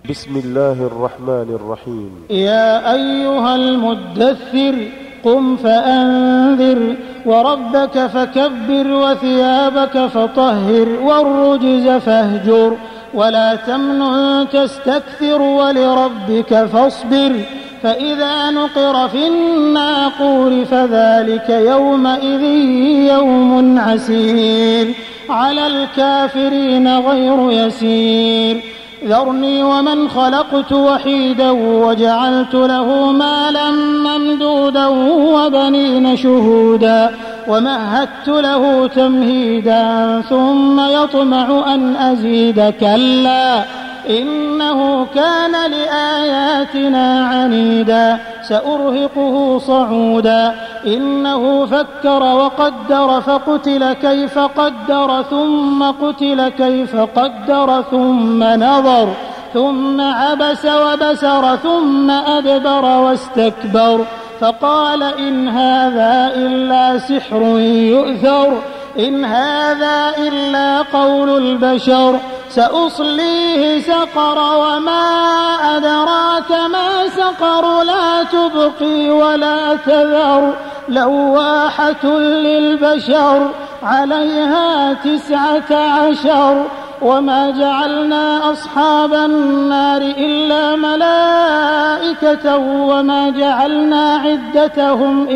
بسم الله الرحمن الرحيم. يا أيها المدثر قم فأنذر وربك فكبر وثيابك فطهر والرجز فاهجر ولا تمنن تستكثر ولربك فاصبر فإذا نقر في الناقور فذلك يومئذ يوم عسير على الكافرين غير يسير ذرني ومن خلقت وحيدا وجعلت له مالا ممدودا وبنين شهودا ومهدت له تمهيدا ثم يطمع أن أزيد كلا إنه كان لآياتنا عنيدا سأرهقه صعودا إنه فكر وقدر فقتل كيف قدر ثم قتل كيف قدر ثم نظر ثم عبس وبسر ثم أدبر واستكبر فقال إن هذا إلا سحر يؤثر إن هذا إلا قول البشر سأصليه سقر وما أدراك ما سقر لا تبقي ولا تذر لواحة للبشر عليها 19 وما جعلنا أصحاب النار إلا ملائكة وما جعلنا عدتهم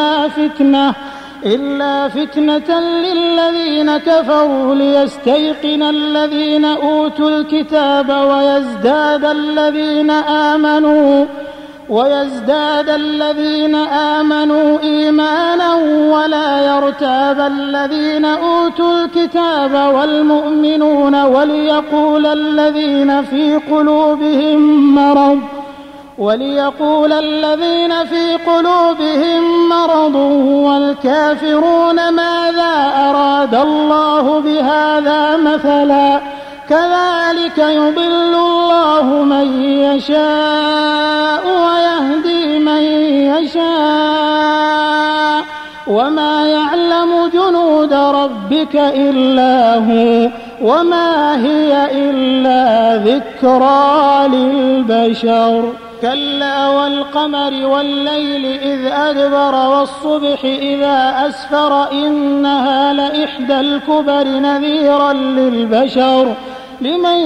إلا فتنة للذين كفروا ليستيقن الذين أوتوا الكتاب ويزداد الذين آمنوا إيمانا ولا يرتاب الذين أوتوا الكتاب والمؤمنون وليقول الذين في قلوبهم مرض والكافرون ماذا أراد الله بهذا مثلا كذلك يضل الله من يشاء ويهدي من يشاء وما يعلم جنود ربك إلا هو وما هي إلا ذكرى للبشر كلا والقمر والليل إذ أدبر والصبح إذا أسفر إنها لإحدى الكبر نذيرا للبشر لمن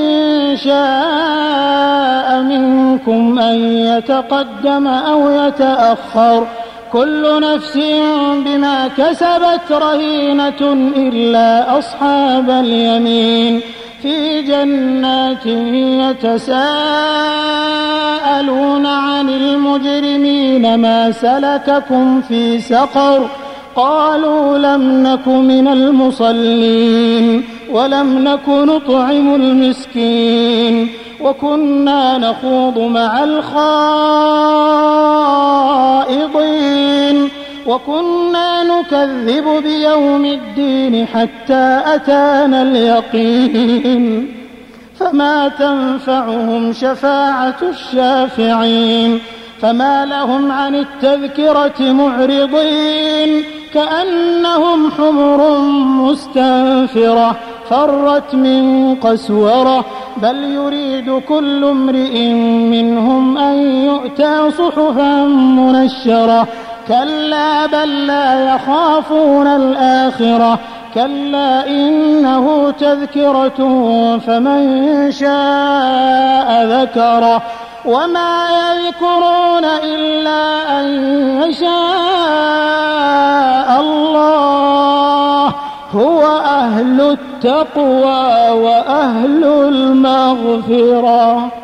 شاء منكم أن يتقدم أو يتأخر كل نفس بما كسبت رهينة إلا أصحاب اليمين في جنات يتساءلون عن المجرمين ما سلككم في سقر قالوا لم نك من المصلين ولم نك نطعم المسكين وكنا نخوض مع الخائضين وكنا نكذب بيوم الدين حتى أتانا اليقين فما تنفعهم شفاعة الشافعين فما لهم عن التذكرة معرضين كأنهم حمر مستنفرة فرت من قسورة بل يريد كل امرئ منهم أن يؤتى صحفا منشرة كلا بل لا يخافون الآخرة كلا إنه تذكرة فمن شاء ذكره وما يذكرون إلا أن يشاء الله هو أهل التقوى وأهل المغفرة.